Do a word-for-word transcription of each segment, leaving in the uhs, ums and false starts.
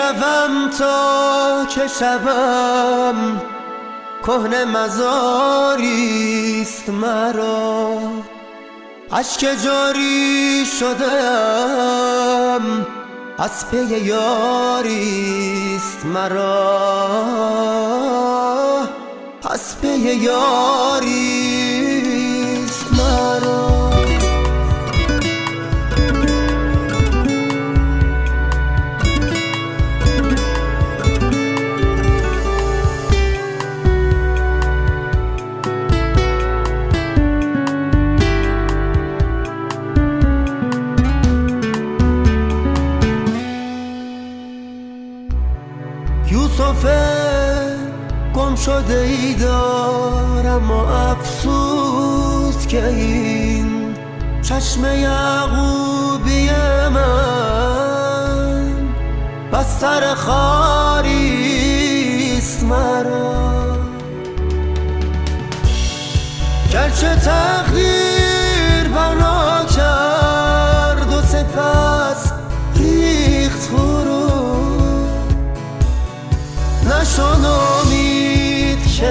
میروم تا که شبم کهنه مزاریست مرا، اشک جاری شدم از پی یاریست مرا، از پی یاریست مرا. یوسف گم شده ای دارم و افسوس که این چشم یعقوبی من بستر خاریست مرا، گرچه تقدیر بنا کرد و سپس ریخت فرو، نشان امید که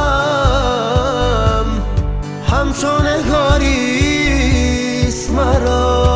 غم همچون نگاریست مرا.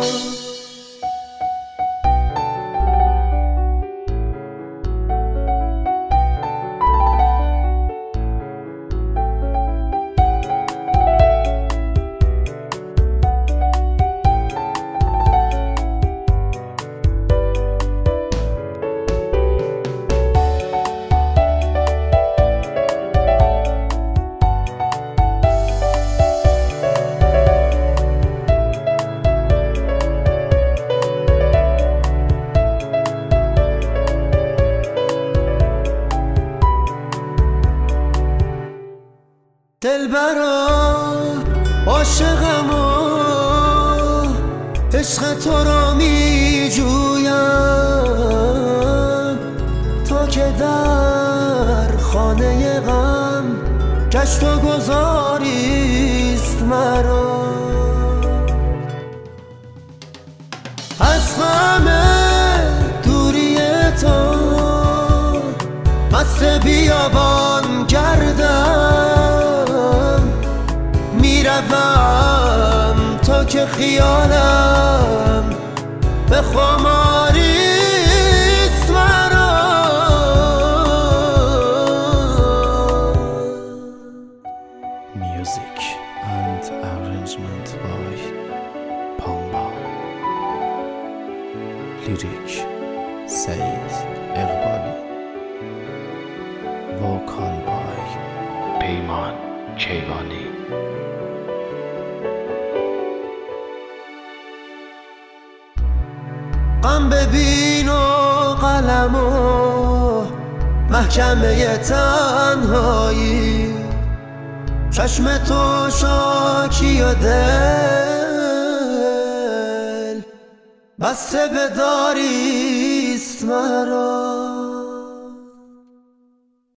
دلبرا عاشقم و عشق تو را می جویم تا که در خانه غم گشت و گذاریست مرا، از غم دوری تو مست بیابان گردم، میروم تا که خیالم به خماریست مرا. Music and arrangement by Pamba. Lyric Said Iqbali. Vocal by Peyman Keyvani. غم ببین و قلم و محکمه تنهایی، چشم تو شاکی و دل بسته به داریست مرا.